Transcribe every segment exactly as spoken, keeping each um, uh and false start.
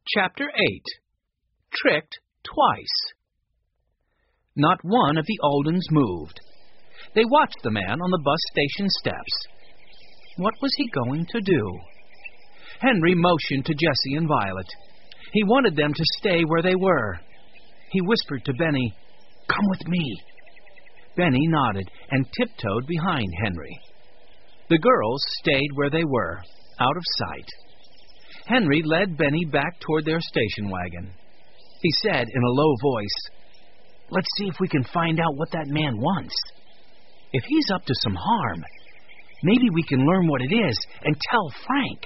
Chapter eight. Tricked Twice. Not one of the Aldens moved. They watched the man on the bus station steps. What was he going to do? Henry motioned to Jessie and Violet. He wanted them to stay where they were. He whispered to Benny, "Come with me." Benny nodded and tiptoed behind Henry. The girls stayed where they were, out of sight. Henry led Benny back toward their station wagon. He said in a low voice, "Let's see if we can find out what that man wants. If he's up to some harm, maybe we can learn what it is and tell Frank."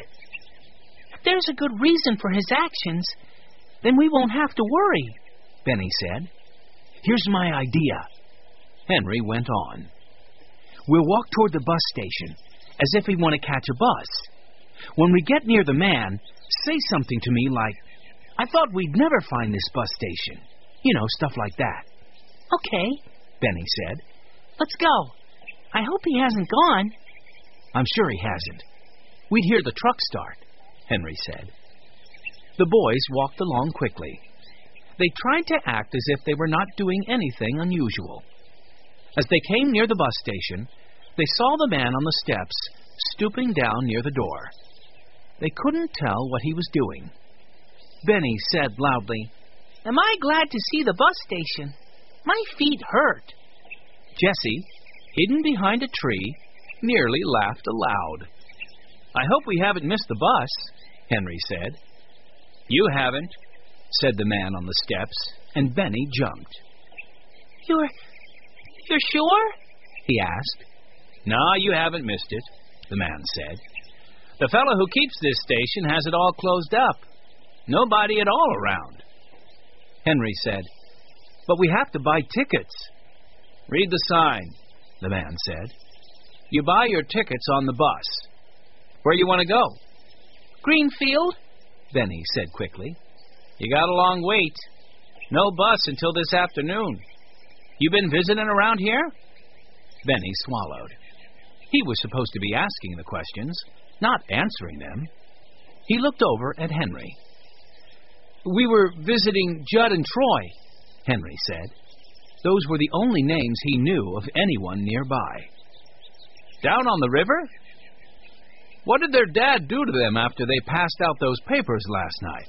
"If there's a good reason for his actions, then we won't have to worry," Benny said. "Here's my idea." Henry went on. "We'll walk toward the bus station, as if we want to catch a bus. When we get near the man, say something to me like, 'I thought we'd never find this bus station.' You know, stuff like that." "Okay," Benny said. "Let's go. I hope he hasn't gone." "I'm sure he hasn't. We'd hear the truck start," Henry said. The boys walked along quickly. They tried to act as if they were not doing anything unusual. As they came near the bus station, they saw the man on the steps, stooping down near the door. They couldn't tell what he was doing. Benny said loudly, "Am I glad to see the bus station? My feet hurt." Jessie, hidden behind a tree, nearly laughed aloud. "I hope we haven't missed the bus," Henry said. "You haven't," said the man on the steps, and Benny jumped. You're... you're sure?" he asked. "No, you haven't missed it," the man said. "The fellow who keeps this station has it all closed up. Nobody at all around." Henry said, "But we have to buy tickets." "Read the sign," the man said. "You buy your tickets on the bus. Where you want to go?" "Greenfield," Benny said quickly. "You got a long wait. No bus until this afternoon. You been visiting around here?" Benny swallowed. He was supposed to be asking the questions, not answering them. He looked over at Henry. "We were visiting Judd and Troy," Henry said. Those were the only names he knew of anyone nearby. "Down on the river? What did their dad do to them after they passed out those papers last night?"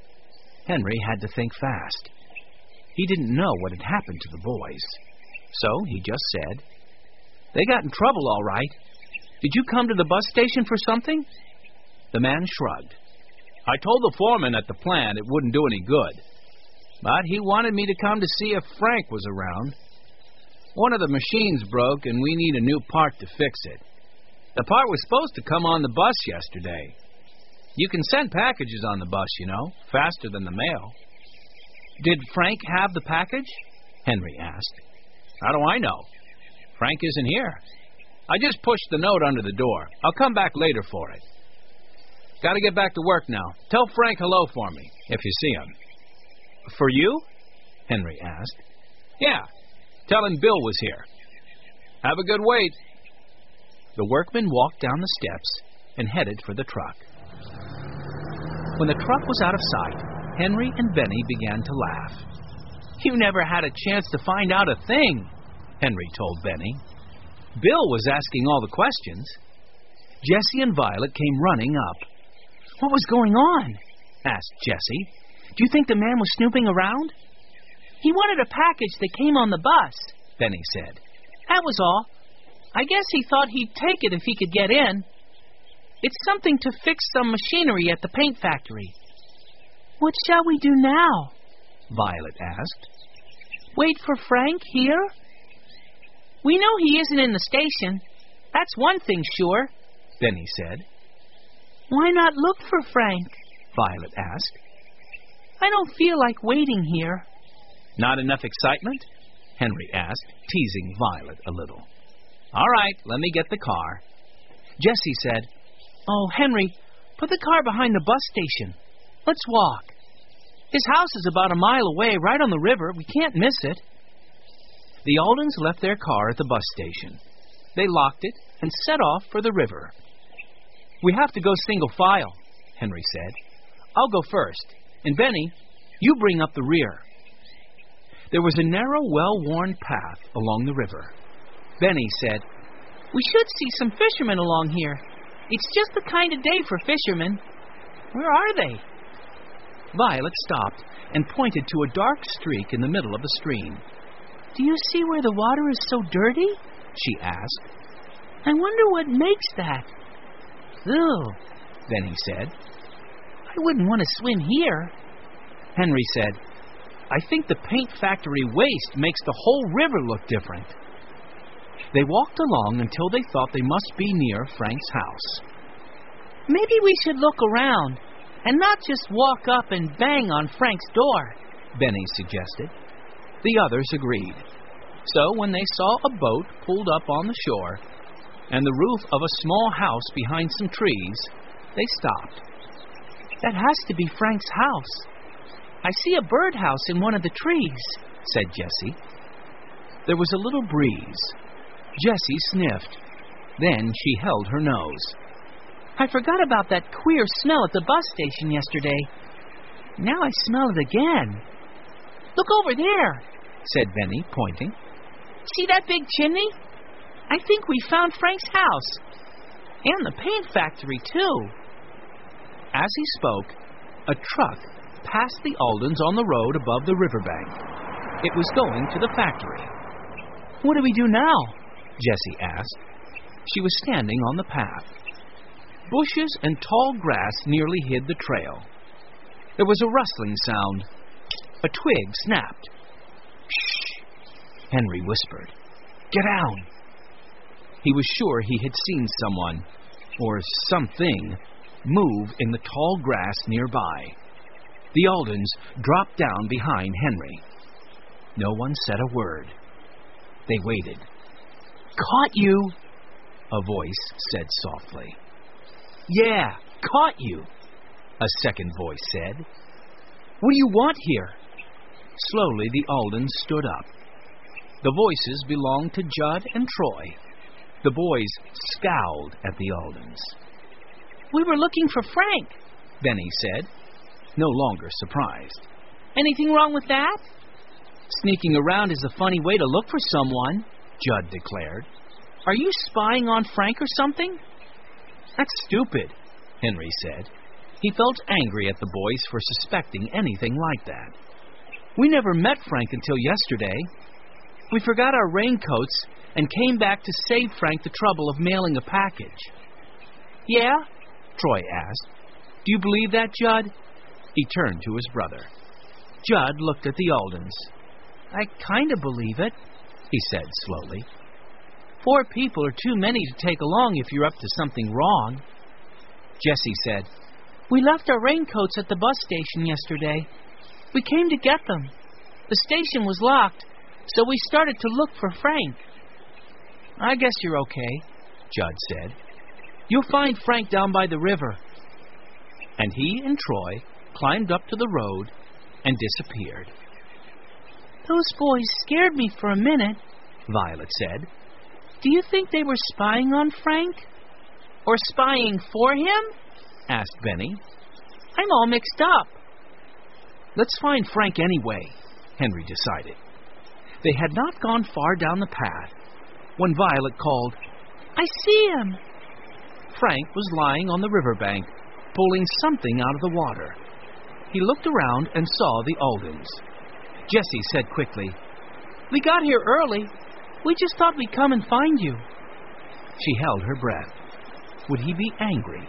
Henry had to think fast. He didn't know what had happened to the boys. So he just said, "They got in trouble, all right. Did you come to the bus station for something?" The man shrugged. "I told the foreman at the plant it wouldn't do any good. But he wanted me to come to see if Frank was around. One of the machines broke and we need a new part to fix it. The part was supposed to come on the bus yesterday. You can send packages on the bus, you know, faster than the mail." "Did Frank have the package?" Henry asked. "How do I know? Frank isn't here. I just pushed the note under the door. I'll come back later for it. Got to get back to work now. Tell Frank hello for me, if you see him." "For you?" Henry asked. "Yeah. Tell him Bill was here. Have a good wait." The workman walked down the steps and headed for the truck. When the truck was out of sight, Henry and Benny began to laugh. "You never had a chance to find out a thing," Henry told Benny. "Bill was asking all the questions." Jessie and Violet came running up. "What was going on?" asked Jessie. "Do you think the man was snooping around?" "He wanted a package that came on the bus," Benny said. "That was all. I guess he thought he'd take it if he could get in. It's something to fix some machinery at the paint factory." "What shall we do now?" Violet asked. "Wait for Frank here? We know he isn't in the station. That's one thing sure," Benny said. "Why not look for Frank?" Violet asked. "I don't feel like waiting here." "Not enough excitement?" Henry asked, teasing Violet a little. "All right, let me get the car." Jessie said, "Oh, Henry, put the car behind the bus station. Let's walk. His house is about a mile away, right on the river. We can't miss it." The Aldens left their car at the bus station. They locked it and set off for the river. "We have to go single file," Henry said. "I'll go first. And Benny, you bring up the rear. There was a narrow, well-worn path along the river. Benny said, We should see some fishermen along here. It's just the kind of day for fishermen. Where are they? Violet stopped and pointed to a dark streak in the middle of the stream. Do you see where the water is so dirty? She asked. I wonder what makes that. Ew, Benny said. I wouldn't want to swim here. Henry said, I think the paint factory waste makes the whole river look different. They walked along until they thought they must be near Frank's house. Maybe we should look around and not just walk up and bang on Frank's door, Benny suggested. The others agreed. So when they saw a boat pulled up on the shore and the roof of a small house behind some trees, they stopped. That has to be Frank's house. I see a birdhouse in one of the trees, said Jessie. There was a little breeze. Jessie sniffed. Then she held her nose. I forgot about that queer smell at the bus station yesterday. Now I smell it again. Look over there, said Benny, pointing. See that big chimney? I think we found Frank's house. And the paint factory, too. As he spoke, a truck passed the Aldens on the road above the riverbank. It was going to the factory. What do we do now? Jessie asked. She was standing on the path. Bushes and tall grass nearly hid the trail. There was a rustling sound. A twig snapped. Shh, Henry whispered. Get down. He was sure he had seen someone, or something, move in the tall grass nearby. The Aldens dropped down behind Henry. No one said a word. They waited. Caught you, a voice said softly. Yeah, caught you, a second voice said. What do you want here? Slowly the Aldens stood up. The voices belonged to Judd and Troy. The boys scowled at the Aldens. We were looking for Frank, Benny said, no longer surprised. Anything wrong with that? Sneaking around is a funny way to look for someone, Judd declared. Are you spying on Frank or something? That's stupid, Henry said. He felt angry at the boys for suspecting anything like that. We never met Frank until yesterday. We forgot our raincoats and came back to save Frank the trouble of mailing a package. Yeah? Troy asked. Do you believe that, Judd? He turned to his brother. Judd looked at the Aldens. I kind of believe it, he said slowly. Four people are too many to take along if you're up to something wrong. Jessie said, We left our raincoats at the bus station yesterday. We came to get them. The station was locked, so we started to look for Frank. I guess you're okay, Judd said. You'll find Frank down by the river. And he and Troy climbed up to the road and disappeared. Those boys scared me for a minute, Violet said. Do you think they were spying on Frank? Or spying for him? Asked Benny. I'm all mixed up. Let's find Frank anyway, Henry decided. They had not gone far down the path when Violet called, I see him. Frank was lying on the riverbank, pulling something out of the water. He looked around and saw the Aldens. Jessie said quickly, We got here early. We just thought we'd come and find you. She held her breath. Would he be angry?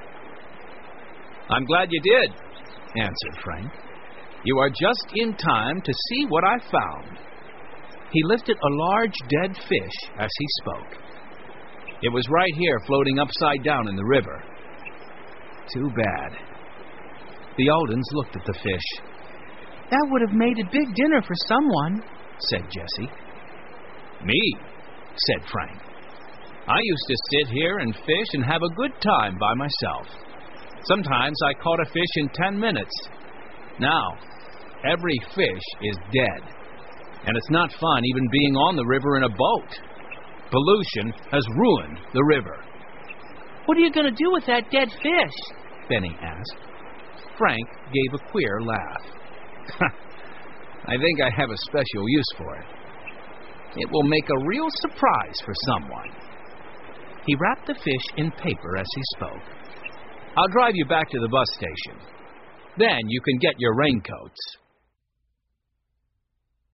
I'm glad you did, answered Frank. You are just in time to see what I found. He lifted a large dead fish as he spoke. It was right here floating upside down in the river. Too bad. The Aldens looked at the fish. That would have made a big dinner for someone, said Jessie. Me, said Frank. I used to sit here and fish and have a good time by myself. Sometimes I caught a fish in ten minutes. Now, every fish is dead. And it's not fun even being on the river in a boat. Pollution has ruined the river. What are you going to do with that dead fish? Benny asked. Frank gave a queer laugh. I think I have a special use for it. It will make a real surprise for someone. He wrapped the fish in paper as he spoke. I'll drive you back to the bus station. Then you can get your raincoats.